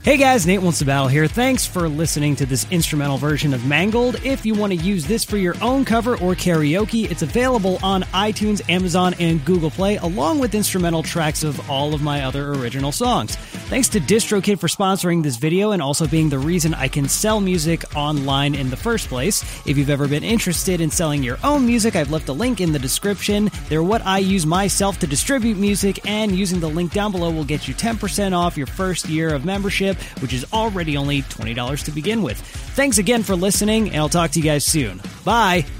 Hey guys, Nate Wants to Battle here. Thanks for listening to this instrumental version of Mangled. If you want to use this for your own cover or karaoke, it's available on iTunes, Amazon, and Google Play, along with instrumental tracks of all of my other original songs. Thanks to DistroKid for sponsoring this video and also being the reason I can sell music online in the first place. If you've ever been interested in selling your own music, I've left a link in the description. They're what I use myself to distribute music, and using the link down below will get you 10% off your first year of membership, which is already only $20 to begin with. Thanks again for listening, and I'll talk to you guys soon. Bye!